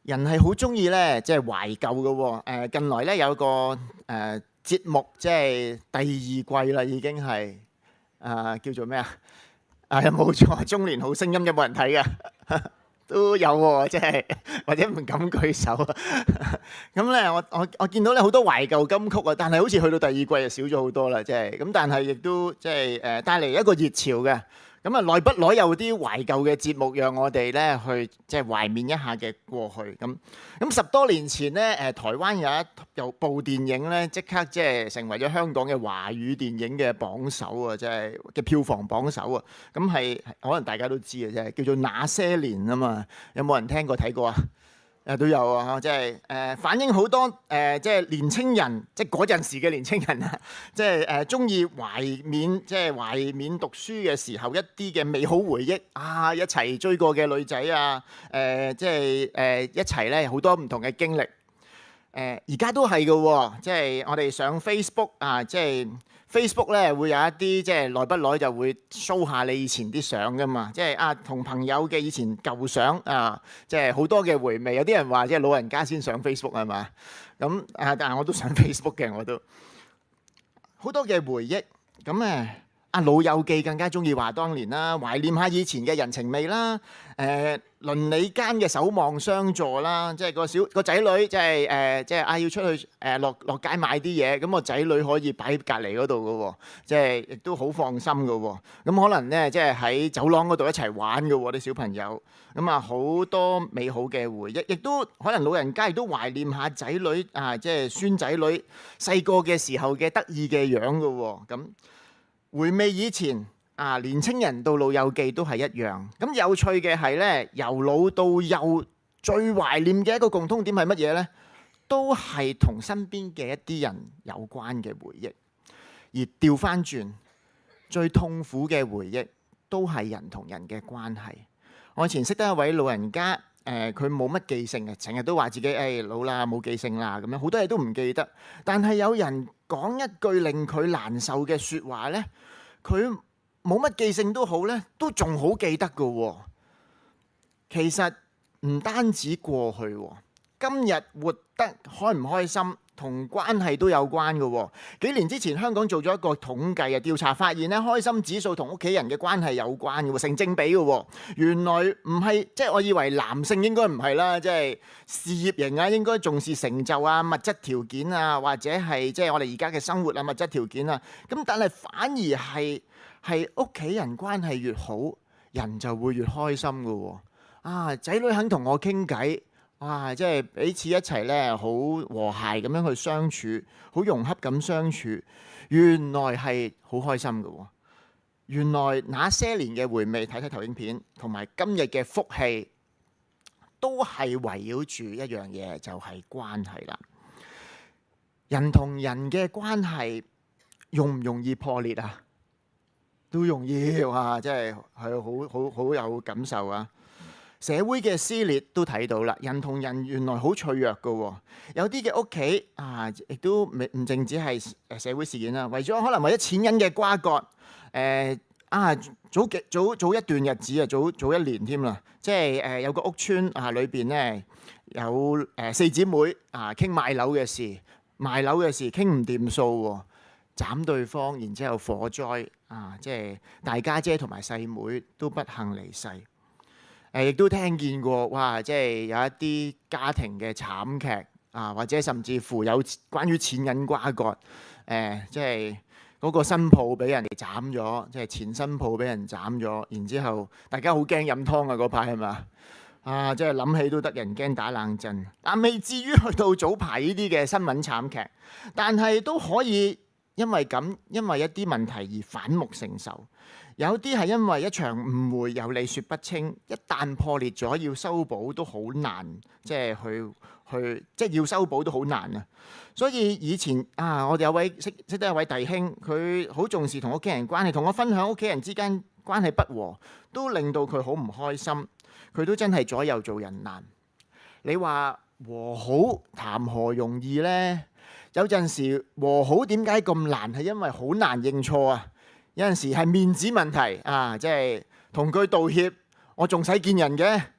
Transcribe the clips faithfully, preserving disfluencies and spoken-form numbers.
人係好中意咧，即係懷舊嘅喎。誒近來咧有個誒節目，即係第二季啦，已經係誒叫做咩啊？啊冇錯，中年好聲音有冇人睇㗎？都有喎，即係或者唔敢舉手啊。咁咧，我我我見到咧好多懷舊金曲啊，但係好似去到第二季就少咗好多啦，即係咁。但係亦都即係誒帶嚟一個熱潮嘅。咁啊，耐不耐有啲懷舊嘅節目，讓我哋咧去即係懷緬一下嘅過去。咁咁十多年前咧，誒台灣有一有部電影咧，即刻即係成為咗香港嘅華語電影嘅榜首啊！即係嘅票房榜首啊！咁係可能大家都知嘅啫，叫做《那些年》啊嘛。有冇人聽過睇過啊？誒都有啊！即係誒反映好多誒即係年青人，即係嗰陣時嘅年青人啊，即係誒中意懷緬，即係懷緬讀書嘅時候一啲嘅美好回憶啊！一齊追過嘅女仔啊，誒即係誒一齊咧好多唔同嘅經歷。誒而家都係嘅喎，即係我哋上 Facebook 啊，即係 Facebook 咧會有一啲即係耐不耐就會 show 下你以前啲相噶嘛，即係啊同朋友嘅以前舊相啊，即係好多嘅回味。有啲人話即係老人家先上 Facebook 係嘛？咁啊，但係我都上 Facebook 嘅，我都好多嘅回憶。咁誒啊老友記更加中意話當年啦，懷念下以前嘅人情味啦。誒鄰里間嘅守望相助啦，即係個小個仔女，即係誒，即係啊要出去誒落落街買啲嘢，咁個仔女可以擺喺隔離嗰度嘅喎，即係亦都好放心嘅喎。咁可能咧，即係喺走廊嗰度一齊玩嘅喎，啲小朋友。咁啊，好多美好嘅回憶，亦都可能老人家亦都懷念下仔女啊，即係孫仔女細個嘅時候嘅得意嘅樣嘅喎。咁回味以前。啊！年青人到老友記都係一樣。咁有趣嘅係咧，由老到幼最懷念嘅一個共通點係乜嘢呢？都係同身邊嘅一啲人有關嘅回憶。而調翻轉，最痛苦嘅回憶都係人同人嘅關係。我以前識得一位老人家，誒佢冇乜記性嘅，成日都話自己誒、哎、老啦冇記性啦咁樣，好多嘢都唔記得。但係有人講一句令佢難受嘅説話呢，佢冇乜記性都好咧，都仲好記得㗎喎。其實唔單止過去喎，今日活得開唔開心同關係都有關㗎喎。幾年之前香港做咗一個統計啊，調查發現咧，開心指數同屋企人嘅關係有關嘅喎，成正比嘅喎。原來唔係，即係我以為男性應該唔係啦，即係事業型啊，應該重視成就啊、物質條件啊，或者係即係我哋而家嘅生活啊、物質條件啊。咁但係反而係。係屋企人關係越好，人就會越開心㗎喎。啊，仔女肯同我傾偈，啊，即係彼此一齊咧，好和諧咁樣去相處，好融洽咁相處，原來係好開心㗎喎。原來那些年嘅回味，睇睇投影片，同埋今日嘅福氣，都係圍繞住一樣嘢，就係關係啦。人同人嘅關係容唔容易破裂啊？都容易哇！真係係好好好有感受啊！社會嘅撕裂都睇到啦，人同人原來好脆弱㗎喎。有啲嘅屋企啊，亦都唔唔淨止係誒社會事件啦，為咗可能為咗錢銀嘅瓜葛，誒、呃、啊早幾早早一段日子啊，早早一年添啦，即係誒、呃、有個屋村啊，裏邊咧有誒、呃、四姊妹啊，傾買樓嘅事，賣樓嘅事傾唔掂數喎。斬對方，然之後火災啊！即係大家姐同埋細妹都不幸離世。誒、啊，亦都聽見過哇！即係有一啲家庭嘅慘劇啊，或者甚至乎有關於錢銀瓜葛。誒、啊，即係嗰個新抱俾人哋斬咗，即係前新抱俾人斬咗，然之後大家好驚飲湯啊！嗰排係嘛？啊，即係諗起都得人驚打冷震。但未至於去到早排呢啲嘅新聞慘劇，但係都可以。因為咁，因為一啲問題而反目成仇，有啲係因為一場誤會有理說不清，一旦破裂咗，要修補都好難，即係去去即係要修補都好難啊！所以以前啊，我哋有位識識得有位弟兄，佢好重視同屋企人關係，同我分享屋企人之間關係不和，都令到佢好唔開心，佢都真係左右做人難。你話和好談何容易呢？有陣時和好點解咁難？係因為好難認錯啊！有陣時係面子問題啊，即係同佢道歉，我仲使見人嘅。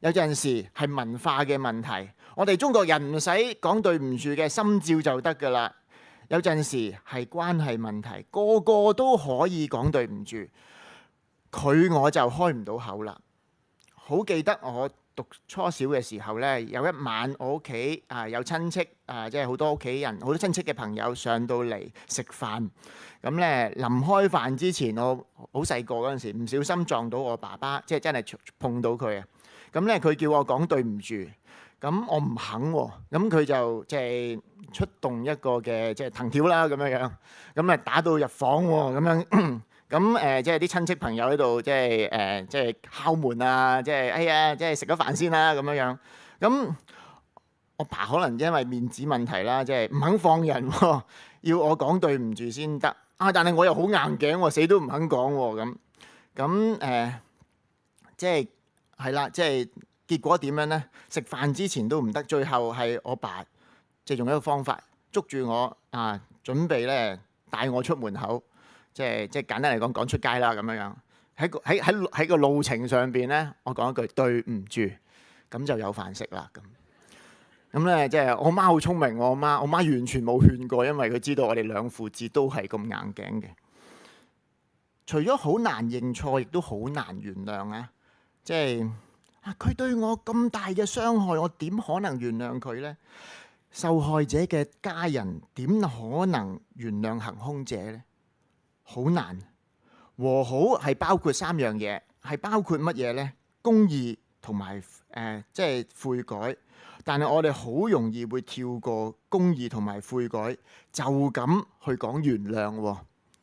有陣時係文化嘅問題。我哋中國人唔使講對唔住嘅，心照就得㗎啦。有陣時係關係問題，個個都可以講對唔住，佢我就開唔到口啦。好記得我讀初小嘅時候呢，有一晚我屋企啊有親戚啊，即係好多屋企人、好多親戚嘅朋友上到嚟食飯。咁呢，臨開飯之前，我好細個嗰陣時，唔小心撞到我爸爸，即係真係碰到佢啊。咁呢，佢叫我講對唔住。咁我唔肯喎，咁佢就即係出動一個嘅即係藤條啦，咁樣樣，咁啊打到入房喎，咁樣咁誒，即係啲親戚朋友喺度，即係誒，即係敲門啊，即係哎呀，即係食咗飯先啦，咁樣樣。咁我爸可能因為面子問題啦，即係唔肯放人喎，要我講對唔住先得啊。但係我又好硬頸喎，死都唔肯講喎，咁咁誒，即係係啦，即係。結果點樣呢？食飯之前都唔得，最後係我爸即係用一個方法捉住我啊，準備咧帶我出門口，即係即係簡單嚟講趕出街啦咁樣樣。喺個喺喺喺個路程上邊咧，我講一句對唔住，咁就有飯食啦咁。咁咧即係我媽好聰明，我媽我媽完全冇勸過，因為佢知道我哋兩父子都係咁硬頸嘅。除咗好難認錯，亦都好難原諒啊！即係。佢對我咁大嘅傷害，我點可能原諒佢呢？受害者嘅家人點可能原諒行兇者呢？好難。和好係包括三樣嘢，係包括乜嘢呢？公義同埋誒，即係悔改。但係我哋好容易會跳過公義同埋悔改，就咁去講原諒喎。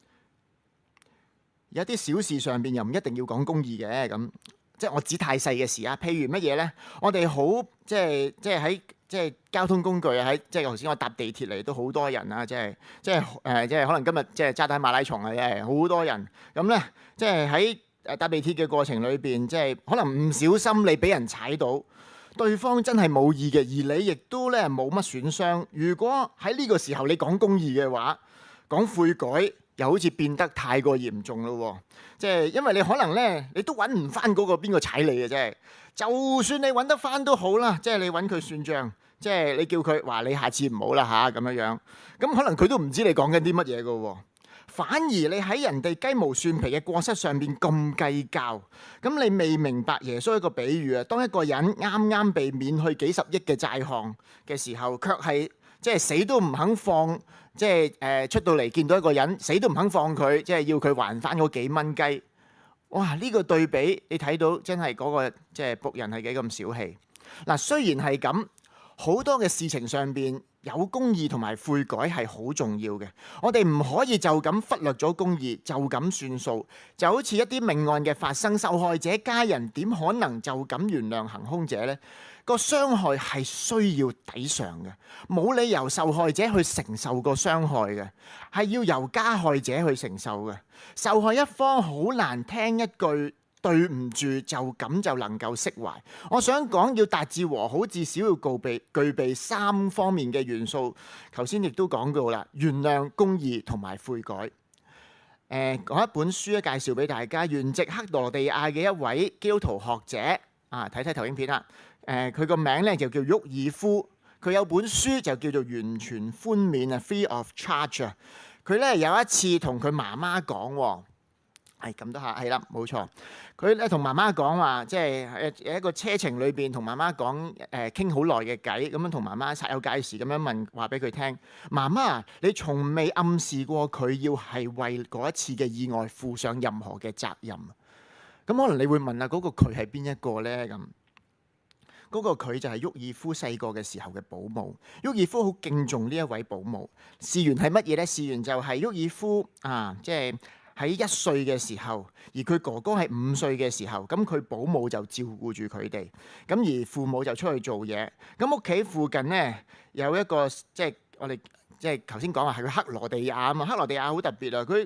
有啲小事上邊又唔一定要講公義嘅咁。即係我指太細嘅事啊，譬如乜嘢呢？我哋好即係即係喺即係交通工具啊，喺即係頭先我搭地鐵嚟都好多人啊，即係即係誒即係可能今日即係渣打馬拉松啊，即係好多人咁咧，即係喺誒搭地鐵嘅過程裏邊，即係可能唔小心你俾人踩到，對方真係冇意嘅，而你亦都咧冇乜損傷。如果喺呢個時候你講公義嘅話，講悔改，又好似變得太過嚴重咯，即係因為你可能咧，你都揾唔翻嗰個邊個踩你嘅啫。就算你揾得翻都好啦，即係你揾佢算賬，即係你叫佢話你下次唔好啦吓咁樣樣。咁可能佢都唔知你講緊啲乜嘢嘅，反而你喺人哋雞毛蒜皮嘅過失上邊咁計較。咁你未明白耶穌一個比喻啊？當一個人啱啱被免去幾十億嘅債項嘅時候，卻係即係死都唔肯放。即係誒、呃、出到嚟見到一個人死都唔肯放佢，即係要佢還翻嗰幾蚊雞。哇！呢、這個對比你睇到真係嗰、那個即係僕人係幾咁小氣。嗱，雖然係咁，好多嘅事情上邊有公義同埋悔改係好重要嘅。我哋唔可以就咁忽略咗公義，就咁算數。就好似一啲命案嘅發生，受害者家人點可能就咁原諒行兇者呢？個傷害係需要抵償嘅，冇理由受害者去承受個傷害嘅，係要由加害者去承受嘅。受害一方好難聽一句對唔住就咁就能夠釋懷。我想講要達至和好，至少要具備具備三方面嘅元素。頭先亦都講過啦，原諒、公義同埋悔改。誒、呃，講一本書咧，介紹俾大家，原籍克羅地亞嘅一位基督徒學者啊，睇睇投影片啦。誒，佢個名咧就叫沃爾夫，佢有本書就叫做完全寬免啊 ，Free of Charge 啊。佢咧有一次同佢媽媽講，係咁多下，係啦，冇錯。佢咧同媽媽講話，即係誒一個車程裏邊同媽媽講誒傾好耐嘅偈，咁樣同媽媽煞有介事咁樣問話俾佢聽。媽媽，你從未暗示過佢要係為嗰一次嘅意外負上任何嘅責任。咁可能你會問啊，嗰個佢係邊一個咧？咁嗰個佢就係沃爾夫細個嘅時候嘅保姆。沃爾夫好敬重呢一位保姆。事緣係乜嘢呢？事緣就係沃爾夫啊，即係喺一歲嘅時候，而佢哥哥係五歲嘅時候，咁佢保姆就照顧住佢哋。咁而父母就出去做嘢。咁屋企附近呢，有一個即係我哋即係頭先講話係個克羅地亞啊嘛。克羅地亞好特別啊，佢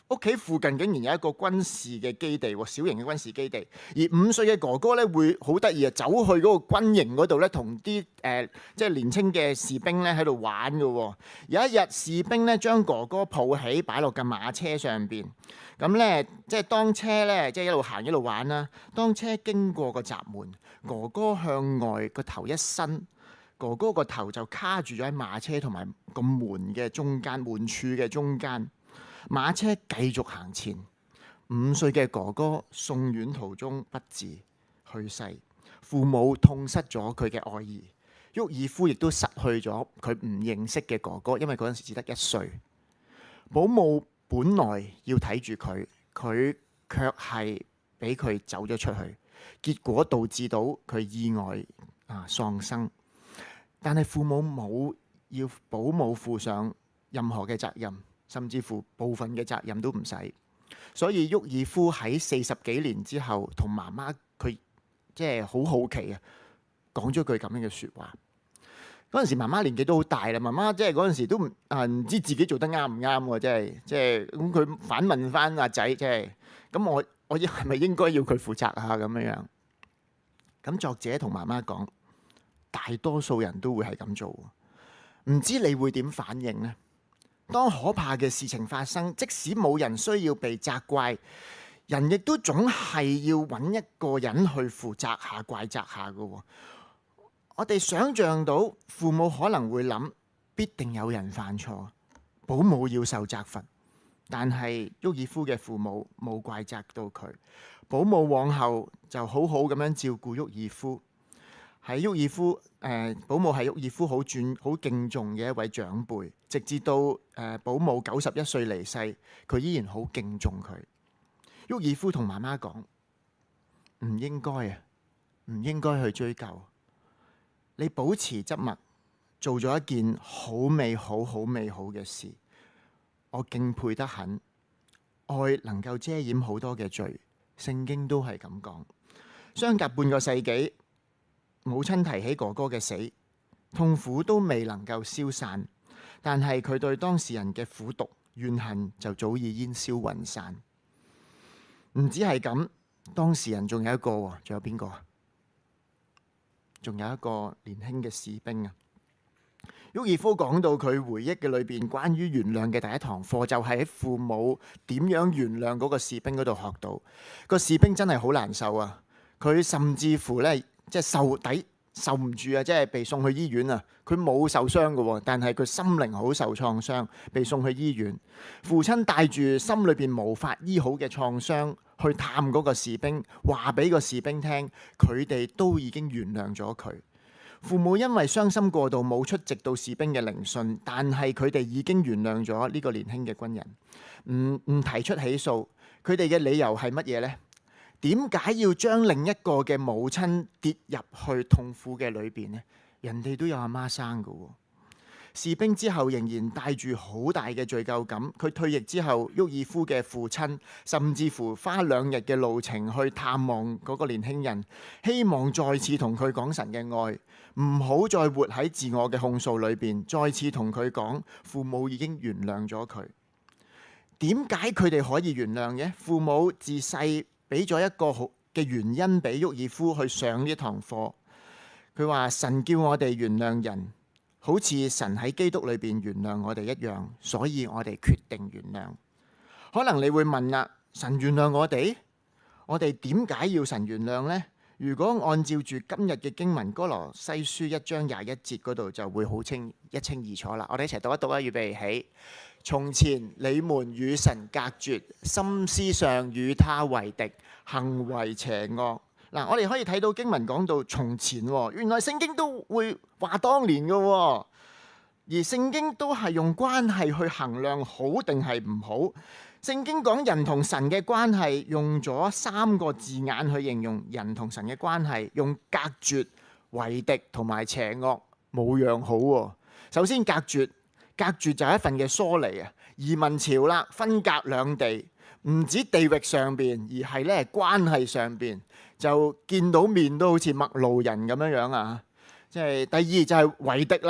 屋企附近竟然有一個軍事嘅基地，小型嘅軍事基地。而五歲嘅哥哥咧會好得意啊，走去嗰個軍營嗰度咧，同啲誒即係年青嘅士兵咧喺度玩嘅。有一日，士兵咧將哥哥抱起，擺落架馬車上邊。咁咧即係當車咧即係一路行一路玩啦。當車經過個閘門，哥哥向外個頭一伸，哥哥個頭就卡住咗喺馬車同埋個門嘅中間，門柱嘅中間。馬車繼續行前，五歲嘅哥哥送院途中不治去世，父母痛失咗佢嘅愛兒，沃爾夫亦都失去咗佢唔認識嘅哥哥，因為嗰陣時只得一歲。保姆本來要睇住佢，佢卻係俾佢走咗出去，結果導致到佢意外啊喪生。但係父母冇要保姆負上任何嘅責任。甚至乎部分嘅責任都唔使，所以沃爾夫喺四十幾年之後，同媽媽佢即係好好奇啊，講咗句咁樣嘅説話。嗰陣時媽媽年紀都好大啦，媽媽即係嗰陣時都唔啊唔知自己做得啱唔啱喎，即係即係咁佢反問翻阿仔，即係咁我我係咪應該要佢負責啊咁樣樣？咁作者同媽媽講，大多數人都會係咁做，唔知你會點反應呢？當可怕嘅事情發生，即使冇人需要被責怪，人亦都總係要揾一個人去負責下、怪責下嘅。我哋想象到父母可能會諗，必定有人犯錯，保姆要受責罰。但係沃爾夫嘅父母冇怪責到佢，保姆往後就好好咁樣照顧沃爾夫。喺沃爾夫誒、呃，保姆係沃爾夫好尊好敬重嘅一位長輩，直至到誒、呃、保姆九十一歲離世，佢依然好敬重佢。沃爾夫同媽媽講：唔應該啊，唔應該去追究。你保持緘默，做咗一件好美好、好美好嘅事，我敬佩得很。愛能夠遮掩好多嘅罪，聖經都係咁講。相隔半個世紀。母親提起哥哥嘅死，痛苦都未能夠消散，但係佢對當事人嘅苦毒怨恨就早已煙消雲散。唔止係咁，當事人仲有一個，仲有邊個啊？仲有一個年輕嘅士兵啊！沃爾夫講到佢回憶嘅裏邊關於原諒嘅第一堂課，就係喺父母點樣原諒嗰個士兵嗰度學到。個士兵真係好難受啊！佢甚至乎咧。即係受抵受唔住啊！即係被送去醫院啊！佢冇受傷嘅，但係佢心靈好受創傷，被送去醫院。父親帶住心裏邊無法醫好嘅創傷去探嗰個士兵，話俾個士兵聽，佢哋都已經原諒咗佢。父母因為傷心過度冇出席到士兵嘅聆訊，但係佢哋已經原諒咗呢個年輕嘅軍人，唔唔提出起訴。佢哋嘅理由係乜嘢呢？點解要將另一個嘅母親跌入去痛苦嘅裏邊呢？人哋都有阿媽生㗎喎。士兵之後仍然帶住好大嘅罪疚感。佢退役之後，沃爾夫嘅父親甚至乎花兩日嘅路程去探望嗰個年輕人，希望再次同佢講神嘅愛，唔好再活喺自我嘅控訴裏邊，再次同佢講父母已經原諒咗佢。點解佢哋可以原諒嘅？父母自細俾咗一個好嘅原因俾沃爾夫去上呢堂課。佢話神叫我哋原諒人，好似神喺基督裏邊原諒我哋一樣，所以我哋決定原諒。可能你會問啦，神原諒我哋，我哋點解要神原諒呢？如果按照住今日嘅經文，哥羅西書一章廿一節嗰度就會好清一清二楚啦。我哋一齊讀一讀啊！預備起。從前你們與神隔絕，心思上與他為敵，行為邪惡。嗱，我哋可以睇到經文講到從前，原來聖經都會話當年嘅，而聖經都係用關係去衡量好定係唔好。聖經講人同神嘅關係，用咗三個字眼去形容人同神嘅關係，用隔絕、為敵同埋邪惡，冇樣好。首先隔絕。隔絕就係一份嘅疏離啊！移民潮啦，分隔兩地，唔止地域上邊，而係咧關係上邊，就見到面都好似陌路人咁樣樣啊！即係第二就係為敵啦，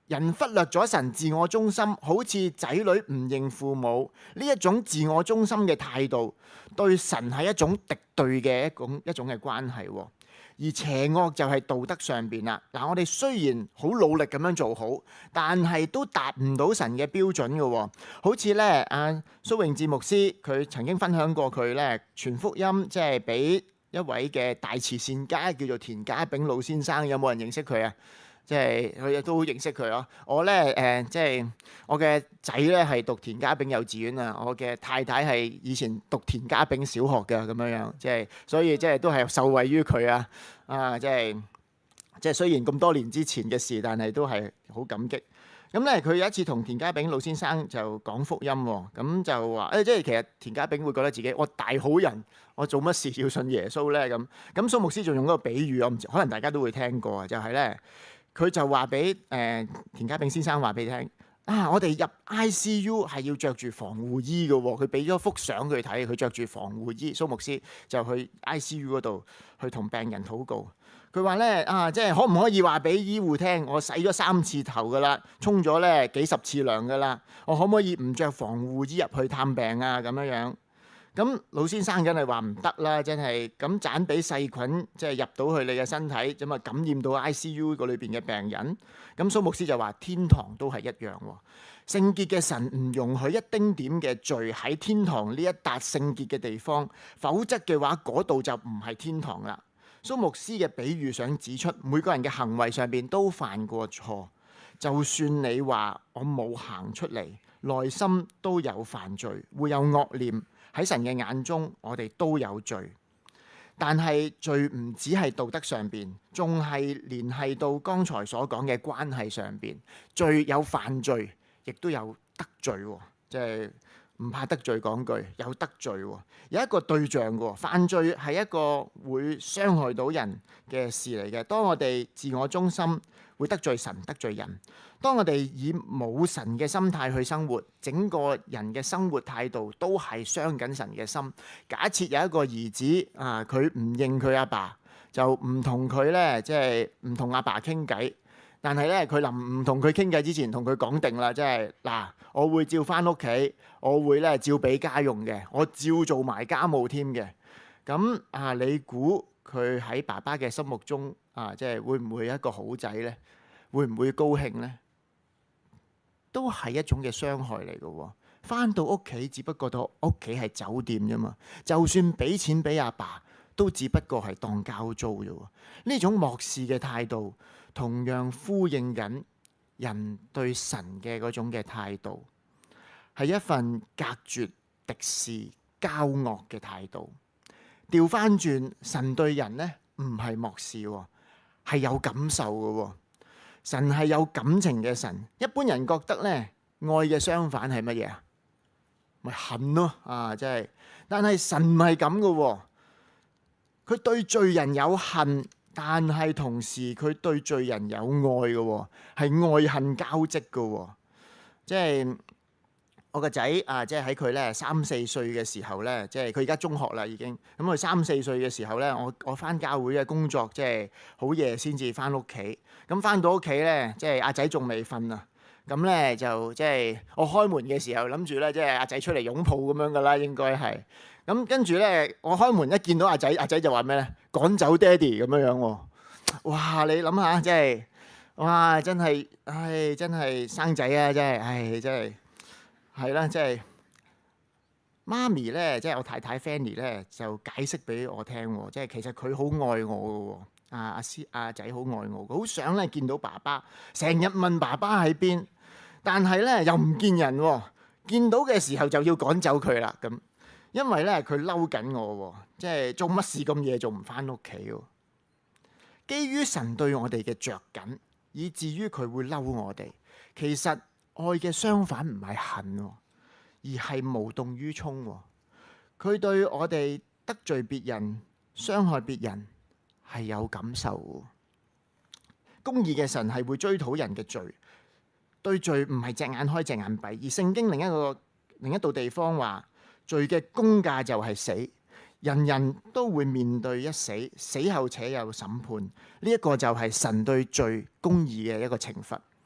人忽略咗神，自我中心，好似仔女唔認父母呢一種自我中心嘅態度，對神係一種敵對嘅一種一種嘅關係。而邪惡就係道德上邊啦。嗱，我哋雖然好努力咁樣做好，但係都達唔到神嘅標準嘅。好似咧，阿蘇永智牧師佢曾經分享過佢咧傳福音，即係俾一位嘅大慈善家叫做田家炳老先生。有冇人認識佢啊？即係佢都好認識佢咯。我咧誒、呃，即係我嘅仔咧係讀田家炳幼稚園啊。我嘅太太係以前讀田家炳小學嘅咁樣樣，即係所以即係都係受惠於佢啊。啊，即係即係雖然咁多年之前嘅事，但係都係好感激。咁咧，佢有一次同田家炳老先生就講福音喎，咁就話誒、哎，即係其實田家炳會覺得自己我大好人，我做乜事要信耶穌咧？咁咁蘇牧師仲用嗰個比喻，我唔知可能大家都會聽過啊，就係咧。佢就話俾誒田家炳先生話俾你聽啊，我哋入 I C U 係要着住防護衣嘅喎。佢俾咗幅相佢睇，佢着住防護衣。蘇牧師就去 I C U 嗰度去同病人禱告。佢話咧啊，即係可唔可以話俾醫護聽，我洗咗三次頭噶啦，沖咗咧幾十次涼噶啦，我可唔可以唔着防護衣入去探病啊？咁樣樣。咁老先生梗係話唔得啦，真係咁盞俾細菌即係入到去你嘅身體，咁啊感染到 I C U 個裏邊嘅病人。咁蘇牧師就話天堂都係一樣喎，聖潔嘅神唔容許一丁點嘅罪喺天堂呢一笪聖潔嘅地方，否則嘅話嗰度就唔係天堂啦。蘇牧師嘅比喻想指出，每個人嘅行為上邊都犯過錯，就算你話我冇行出嚟，內心都有犯罪，會有惡念。喺神嘅眼中，我哋都有罪，但係罪唔只係道德上邊，仲係聯繫到剛才所講嘅關係上邊。罪有犯罪，亦都有得罪，即係唔怕得罪講句，有得罪，有一個對象嘅。犯罪係一個會傷害到人嘅事嚟嘅。當我哋自我中心，會得罪神，得罪人。當我哋以冇神嘅心態去生活，整個人嘅生活態度都係傷緊神嘅心。假設有一個兒子啊，佢唔認佢阿爸，就唔同佢咧，即係唔同阿爸傾偈。但係咧，佢臨唔同佢傾偈之前，同佢講定啦，即係嗱，我會照翻屋企，我會咧照俾家用嘅，我照做埋家務添嘅。咁啊，你估佢喺爸爸嘅心目中啊，即係會唔會一個好仔咧？會唔會高興咧？都係一種嘅傷害嚟嘅。翻到屋企，只不過到屋企係酒店啫嘛。就算俾錢俾阿爸，都只不過係當交租啫。呢種漠視嘅態度，同樣呼應緊人對神嘅嗰種嘅態度，係一份隔絕、敵視、交惡嘅態度。調翻轉，神對人呢，唔係漠視，係有感受嘅。神係有感情嘅神。一般人覺得咧，愛嘅相反係乜嘢啊？咪恨咯啊！真係，但係神唔係咁嘅。佢對罪人有恨，但係同時佢對罪人有愛嘅，係愛恨交織嘅。即係我個仔啊，即係喺佢咧三四歲嘅時候咧，即係佢而家中學啦已經。咁佢三四歲嘅時候咧，我我返教會嘅工作即係好夜先至返屋企。咁返到屋企咧，即係阿仔仲未瞓啊。咁咧就即係我開門嘅時候，諗住咧即係阿仔出嚟擁抱咁樣噶啦，應該係。咁跟住咧，我開門一見到阿仔，阿仔就話咩咧？趕走爹哋咁樣樣喎。哇！你諗下，即係哇，真係，唉，真係生仔啊！真係，唉，真係係啦，即係媽咪咧，即係我太太 Fanny 咧，就解釋俾我聽喎，即係其實佢好愛我嘅喎。阿阿師阿仔好愛我，好想咧見到爸爸，成日問爸爸喺邊，但係咧又唔見人喎，見到嘅時候就要趕走佢啦咁，因為咧佢嬲緊我喎，即係做乜事咁夜仲唔返屋企喎？基於神對我哋嘅着緊，以至於佢會嬲我哋。其實愛嘅相反唔係恨，而係無動於衷。佢對我哋得罪別人、傷害別人係有感受。公義嘅神係會追討人嘅罪，對罪唔係隻眼開隻眼閉。而聖經另一個另一度地方話，罪嘅工價就係死，人人都會面對一死，死後且有審判。呢一個就係神對罪公義嘅一個懲罰。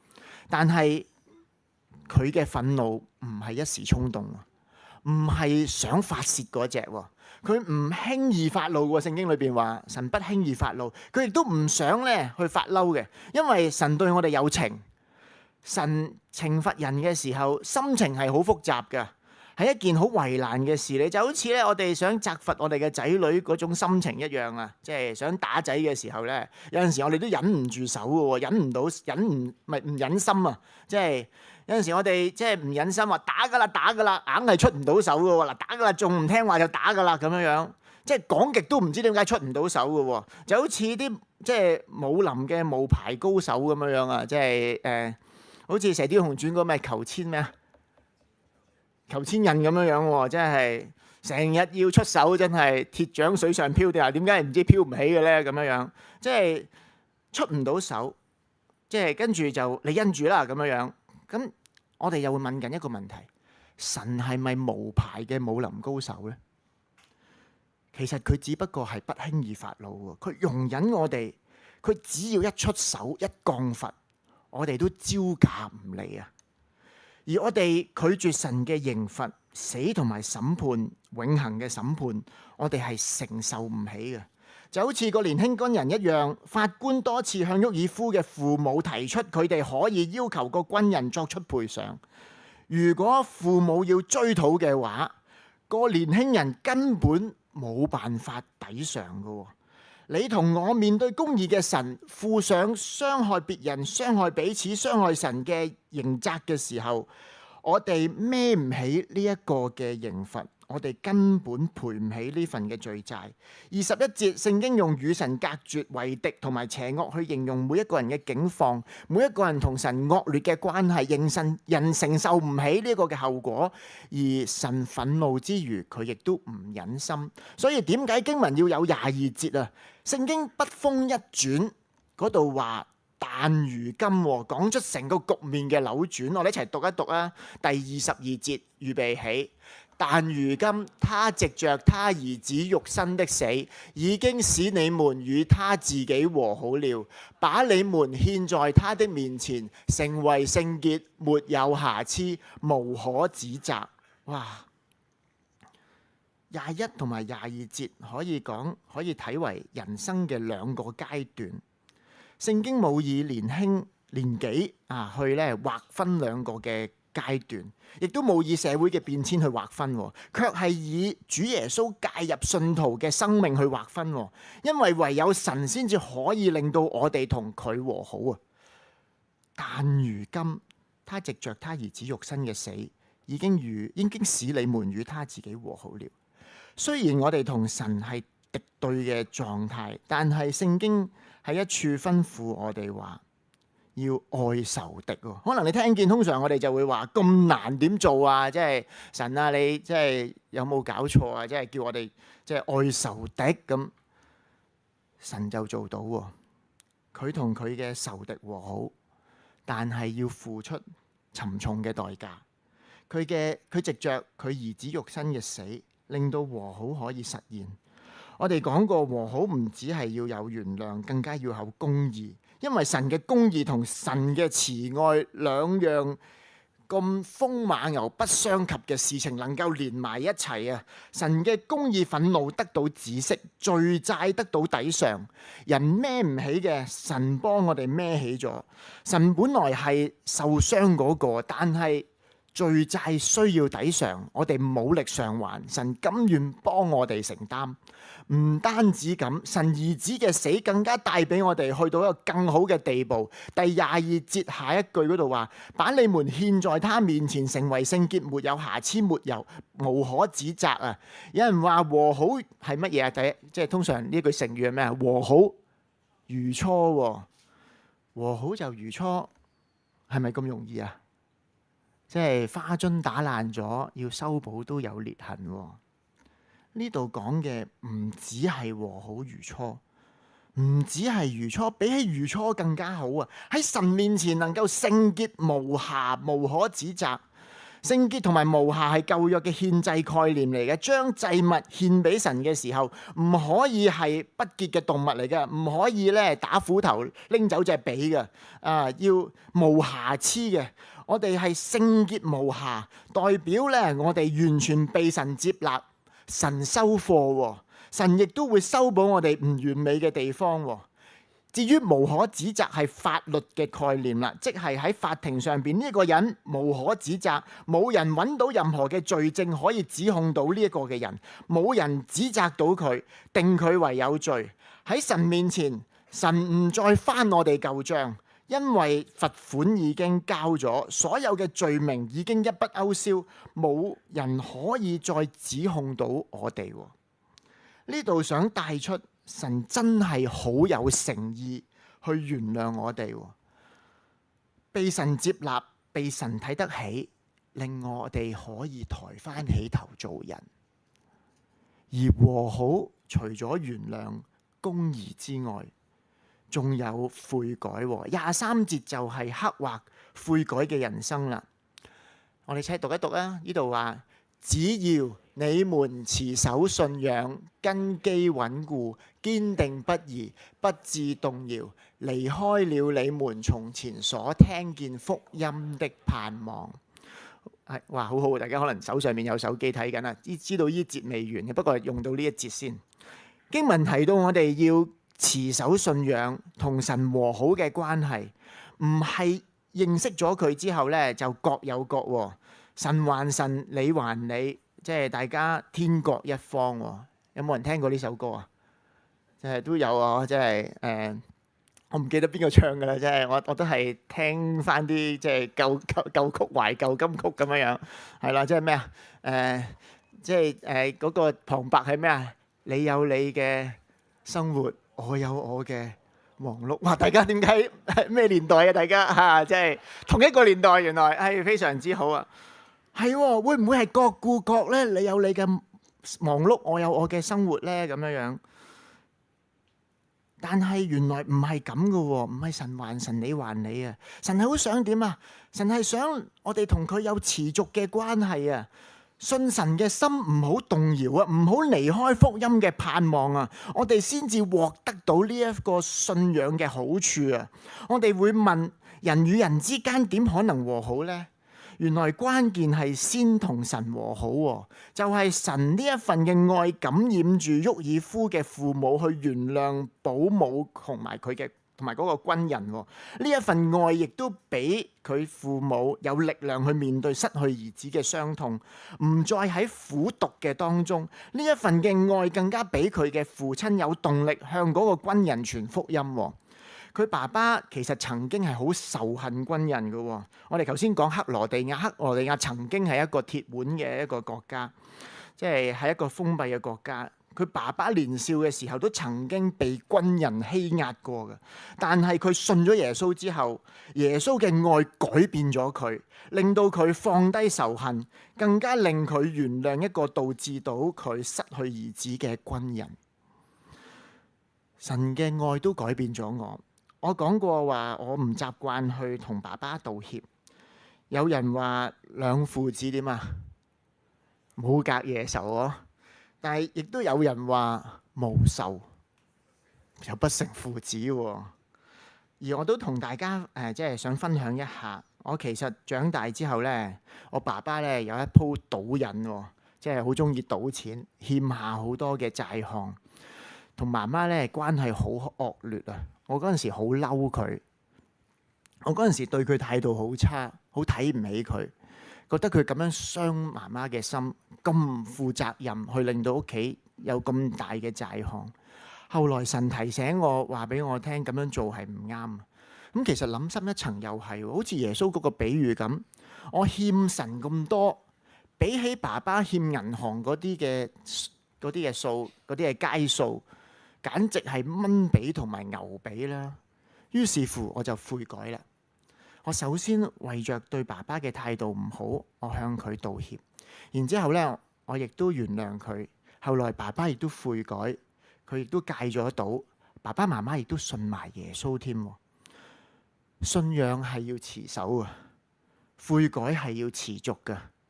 但係佢嘅憤怒唔係一時衝動，唔係想發泄嗰隻。佢唔輕易發怒喎。聖經裏邊話神不輕易發怒，佢亦都唔想咧去發嬲嘅，因為神對我哋有情。神懲罰人嘅時候，心情係好複雜㗎，係一件好為難嘅事。你就好似咧，我哋想責罰我哋嘅仔女嗰種心情一樣啊，即係想打仔嘅時候咧，有陣時我哋都忍唔住手㗎喎，忍唔到，忍唔咪唔忍心啊，即係。有陣時我哋即係唔忍心話打噶啦，打噶啦，硬係出唔到手噶喎。嗱，打噶啦，仲唔聽話就打噶啦，咁樣樣，即係講極都唔知點解出唔到手噶喎。就好似啲即係武林嘅武牌高手咁樣樣啊，即係誒，好似《射鵰英雄傳》嗰咩裘千咩啊，裘千仞咁樣樣喎，真係成日要出手，真係鐵掌水上漂定係點解唔知漂唔起嘅咧？咁樣樣，即係出唔到手，即係跟住就你因住啦咁樣樣。咁我哋又會問緊一個問題：神係咪無牌嘅武林高手呢？其實佢只不過係不輕易發怒喎，佢容忍我哋，佢只要一出手一降罰，我哋都招架唔嚟啊！而我哋拒絕神嘅刑罰、死同埋審判、永恆嘅審判，我哋係承受唔起嘅。就好似個年輕軍人一樣，法官多次向沃爾夫嘅父母提出，佢哋可以要求個軍人作出賠償。如果父母要追討嘅話，個年輕人根本冇辦法抵償㗎。你同我面對公義嘅神，負上傷害別人、傷害彼此、傷害神嘅刑責嘅時候，我哋孭唔起呢一個嘅刑罰。我哋根本賠唔起呢份嘅罪債。二十一節聖經用與神隔絕、為敵同埋邪惡去形容每一個人嘅境況，每一個人同神惡劣嘅關係，認神人承受唔起呢個嘅後果，而神憤怒之餘，佢亦都唔忍心。所以點解經文要有廿二節啊？聖經筆鋒一轉嗰度話，但如今講出成個局面嘅扭轉，我哋一齊讀一讀啊！第二十二節，預備起。但如今他藉着他兒子肉身的死，已經使你們與他自己和好了，把你們獻在他的面前，成為聖潔，沒有瑕疵，無可指責。哇！廿一同埋廿二節可以講，可以睇為人生嘅兩個階段。聖經冇以年輕年紀啊去咧劃分兩個嘅階段，亦都冇以社會嘅變遷去劃分，卻係以主耶穌介入信徒嘅生命去劃分。因為唯有神先至可以令到我哋同佢和好啊！但如今他藉着他兒子肉身嘅死，已經與已經使你們與他自己和好了。雖然我哋同神係敵對嘅狀態，但係聖經喺一處吩咐我哋話要愛仇敵。可能你聽見，通常我哋就會話咁難點做啊？即係神啊，你即係有冇搞錯啊？即係叫我哋即係愛仇敵咁，神就做到。佢同佢嘅仇敵和好，但係要付出沉重嘅代價。佢嘅佢藉着佢兒子肉身嘅死，令到和好可以實現。我哋講過，和好唔只係要有原諒，更加要有公義。因為神嘅公義同神嘅慈愛兩樣咁風馬牛不相及嘅事情，能夠連埋一齊啊！神嘅公義憤怒得到止息，罪債得到抵償，人孭唔起嘅，神幫我哋孭起咗。神本來係受傷嗰個，但係罪債需要抵償，我哋冇力償還，神甘願幫我哋承擔。唔單止咁，神兒子嘅死更加帶俾我哋去到一個更好嘅地步。第廿二節下一句嗰度話：把你們獻在他面前，成為聖潔，沒有瑕疵，沒有無可指責啊！有人話和好係乜嘢啊？第一，即係通常呢句成語係咩啊？和好如初喎，和好就如初，係咪咁容易啊？即係花樽打爛咗，要修補都有裂痕喎。呢度講嘅唔只係和好如初，唔只係如初，比起如初更加好啊！喺神面前能夠聖潔無瑕、無可指責。 聖潔同埋無瑕係舊約嘅獻祭概念嚟嘅，將祭物獻俾神嘅時候，唔可以係不潔嘅動物嚟嘅，唔可以咧打斧頭拎走隻髀嘅，啊，要無瑕疵嘅。我哋係聖潔無瑕，代表咧我哋完全被神接納，神收貨，神亦都會修補我哋唔完美嘅地方。至於無可指責係法律嘅概念啦，即係喺法庭上邊呢個人無可指責，冇人揾到任何嘅罪證可以指控到呢一個嘅人，冇人指責到佢，定佢為有罪。喺神面前，神唔再翻我哋舊賬，因為罰款已經交咗，所有嘅罪名已經一筆勾銷，冇人可以再指控到我哋。呢度想帶出，神真係好有誠意去原諒我哋，被神接納，被神睇得起，令我哋可以抬翻起頭做人。而和好除咗原諒、公義之外，仲有悔改。廿三節就係刻畫悔改嘅人生啦。我哋一齊讀一讀啊！呢度話，只要你們持守信仰，根基穩固，堅定不移，不致動搖，離開了你們從前所聽見福音的盼望。係，哇，好好，大家可能手上面有手機睇緊啊，知道呢節未完嘅，不過用到呢一節先。經文提到我哋要持守信仰，同神和好嘅關係，唔係認識咗佢之後呢，就各有各，神還神，你還你。即係大家天各一方。有冇人聽過呢首歌啊？即係都有啊！即係誒，我唔記得邊個唱㗎啦。即係我我都係聽翻啲即係舊舊舊曲、懷舊金曲咁樣樣，係啦。即係咩啊？誒，即係誒嗰個旁白係咩啊？你有你嘅生活，我有我嘅忙碌。哇！大家點解咩年代啊？大家嚇，即係同一個年代，原來係非常之好啊！係喎，會唔會係各顧各咧？你有你嘅忙碌，我有我嘅生活咧，咁樣樣。但係原來唔係咁噶喎，唔係神還神，你還你啊！神係好想點啊？神係想我哋同佢有持續嘅關係啊！信神嘅心唔好動搖啊，唔好離開福音嘅盼望啊！我哋先至獲得到呢一個信仰嘅好處啊！我哋會問，人與人之間點可能和好呢？原來關鍵係先同神和好，就係神呢一份嘅愛感染住沃爾夫嘅父母去原諒保姆同埋佢嘅同埋嗰個軍人。呢一份愛亦都俾佢父母有力量去面對失去兒子嘅傷痛，唔再喺苦毒嘅當中。呢一份嘅愛更加俾佢嘅父親有動力向嗰個軍人傳福音。佢爸爸其實曾經係好仇恨軍人嘅。我哋頭先講克羅地亞，克羅地亞曾經係一個鐵腕嘅一個國家，即係係一個封閉嘅國家。佢爸爸年少嘅時候都曾經被軍人欺壓過嘅，但係佢信咗耶穌之後，耶穌嘅愛改變咗佢，令到佢放低仇恨，更加令佢原諒一個導致到佢失去兒子嘅軍人。神嘅愛都改變咗我。我講過話，我唔習慣去同爸爸道歉。有人話兩父子點啊？冇隔夜仇啊！但係亦都有人話無仇又不成父子喎。而我都同大家誒、呃，即係想分享一下，我其實長大之後呢，我爸爸呢有一鋪賭癮喎，即係好中意賭錢，欠下好多嘅債項，同媽媽呢關係好惡劣啊！我嗰陣時好嬲佢，我嗰陣時對佢態度好差，好睇唔起佢，覺得佢咁樣傷媽媽嘅心，咁唔負責任，去令到屋企有咁大嘅債項。後來神提醒我，話俾我聽，咁樣做係唔啱。咁其實諗深一層又係，好似耶穌嗰個比喻咁，我欠神咁多，比起爸爸欠銀行嗰啲嘅嗰啲嘅數，嗰啲嘅街數，簡直係蚊比同埋牛比啦。於是乎我就悔改啦。我首先為着對爸爸嘅態度唔好，我向佢道歉。然之後咧，我亦都原諒佢。後來爸爸亦都悔改，佢亦都戒咗賭。爸爸媽媽亦都信埋耶穌添。信仰係要持守啊，悔改係要持續噶。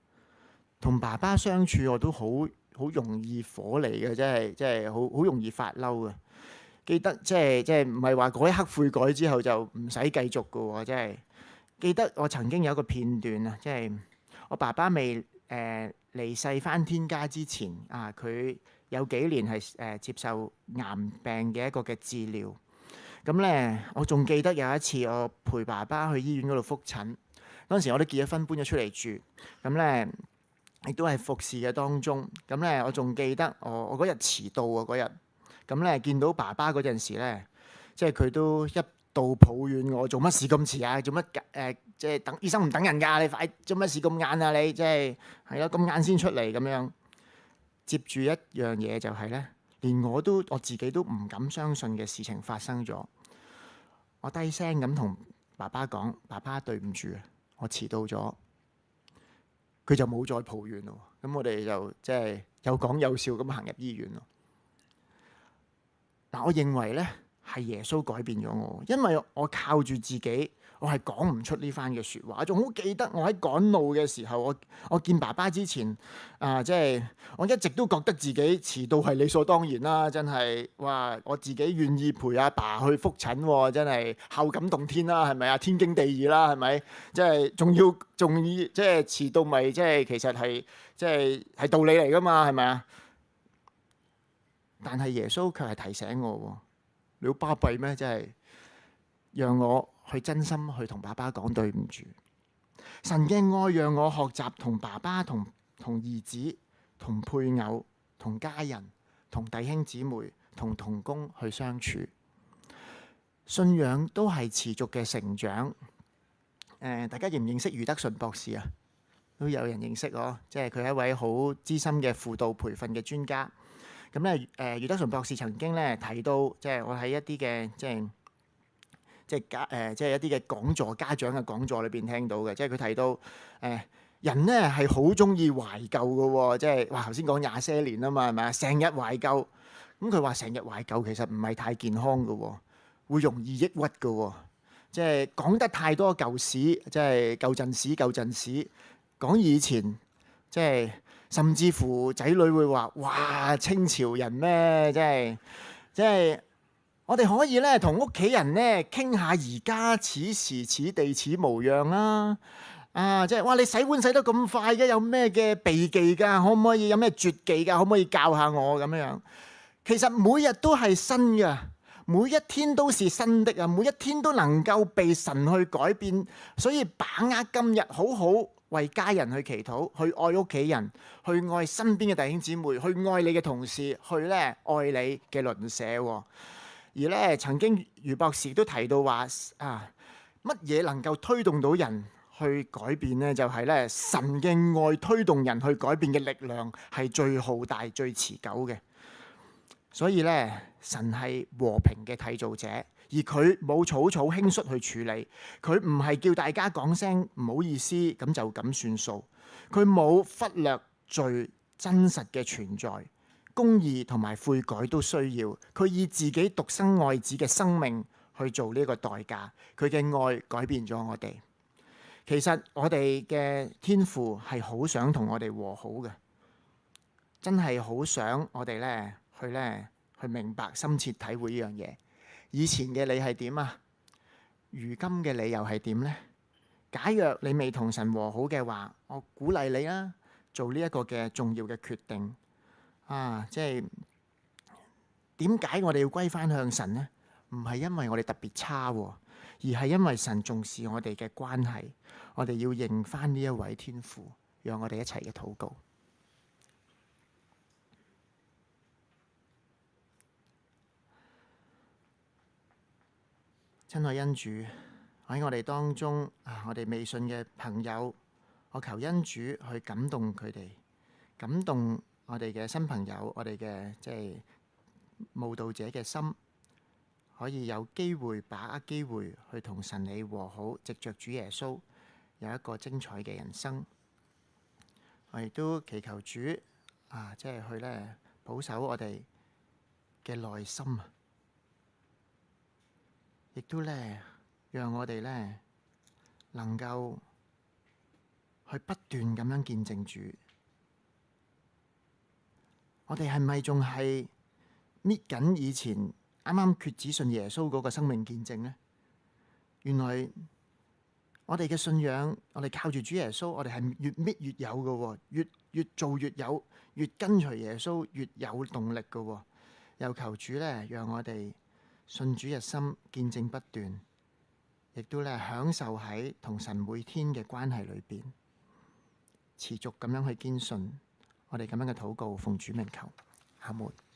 同爸爸相處我都好好容易火嚟嘅，真係真係好好容易發嬲嘅。記得即係即係唔係話嗰一刻悔改之後就唔使繼續嘅喎，真係記得我曾經有一個片段啊，即係我爸爸未誒離世返天家之前啊，佢有幾年係誒、呃、接受癌病嘅一個嘅治療。咁咧，我仲記得有一次我陪爸爸去醫院嗰度覆診，嗰陣時我都結咗婚搬咗出嚟住，咁咧亦都係服侍嘅當中。咁咧我仲記得我我嗰日遲到啊嗰日，咁咧見到爸爸嗰陣時咧，即係佢都一度抱怨我做乜事咁遲啊？做乜誒即係等醫生唔等人㗎？你快做乜事咁晏啊？你即係係咯咁晏先出嚟咁樣。接住一樣嘢就係咧，連我都我自己都唔敢相信嘅事情發生咗。我低聲咁同爸爸講：爸爸對唔住，我遲到咗。佢就冇再抱怨咯。咁我哋就即係有講有笑咁行入醫院咯。嗱，我認為咧係耶穌改變咗我，因為我靠住自己，我係講唔出呢番嘅説話。我仲好記得我喺趕路嘅時候，我我見爸爸之前啊，即係我一直都覺得自己遲到係理所當然啦，真係哇！我自己願意陪阿爸去覆診，真係孝感動天啦，係咪啊？天經地義啦，係咪？即係仲要仲要即係遲到咪即係其實係即係係道理嚟㗎嘛，係咪啊？但係耶穌卻係提醒我，你好巴閉咩？真係讓我去真心去同爸爸講對唔住。神嘅愛讓我學習同爸爸、同同兒子、同配偶、同家人、同弟兄姊妹、同同工去相處。信仰都係持續嘅成長。誒、呃，大家認唔認識余德順博士啊？都有人認識我，即係佢係一位好資深嘅輔導培訓嘅專家。咁咧，誒余德順博士曾經咧提到，即係我喺一啲嘅即係即係家誒，即係一啲嘅講座、家長嘅講座裏邊聽到嘅，即係佢提到誒人咧係好中意懷舊嘅喎，即係哇頭先講廿些年啊嘛，係咪啊？成日懷舊，咁佢話成日懷舊其實唔係太健康嘅喎，會容易抑鬱嘅喎，即係講得太多舊史，即係舊陣史、舊陣史，講以前，即係。甚至乎仔女會話：哇，清朝人咩？即係即係我哋可以咧同屋企人咧傾下而家此時此地此模樣啦。啊，即係哇！你洗碗洗得咁快嘅，有咩嘅秘技㗎？可唔可以有咩絕技㗎？可唔可以教下我咁樣？其實每日都係新嘅，每一天都是新的啊！每一天都能夠被神去改變，所以把握今日，好好為家人去祈禱，去愛屋企人，去愛身邊嘅弟兄姊妹，去愛你嘅同事，去咧愛你嘅鄰舍。而咧曾經余博士都提到話啊，乜嘢能夠推動到人去改變呢？就係咧神嘅愛推動人去改變嘅力量係最浩大、最持久嘅。所以咧，神係和平嘅締造者。而佢冇草草輕率去處理，佢唔係叫大家講聲唔好意思咁就咁算數，佢冇忽略罪真實嘅存在，公義同埋悔改都需要。佢以自己獨生愛子嘅生命去做呢個代價，佢嘅愛改變咗我哋。其實我哋嘅天父係好想同我哋和好嘅，真係好想我哋咧去咧去明白、深切體會呢樣嘢。以前嘅你係點啊？如今嘅你又係點呢？假若你未同神和好嘅話，我鼓勵你啦，做呢一個嘅重要嘅決定啊！即係點解我哋要歸翻向神呢？唔係因為我哋特別差，而係因為神重視我哋嘅關係，我哋要認翻呢一位天父，讓我哋一齊嘅禱告。親愛恩主，喺我哋當中啊，我哋未信嘅朋友，我求恩主去感動佢哋，感動我哋嘅新朋友，我哋嘅即係慕道者嘅心，可以有機會把握機會去同神你和好，藉着主耶穌有一個精彩嘅人生。我亦都祈求主啊，即係去咧保守我哋嘅內心啊！亦都咧，讓我哋咧能夠去不斷咁樣見證主， 我哋係咪仲係搣緊以前啱啱決志信耶穌嗰個生命見證呢？原來我哋嘅信仰，我哋靠住主耶穌，我哋係越搣越有嘅，越越做越有，越跟隨耶穌越有動力嘅。又求主咧，讓我哋信主嘅心見證不斷，亦都咧享受喺同神每天嘅關係裏邊，持續咁樣去堅信。我哋咁樣嘅禱告，奉主名求，阿門。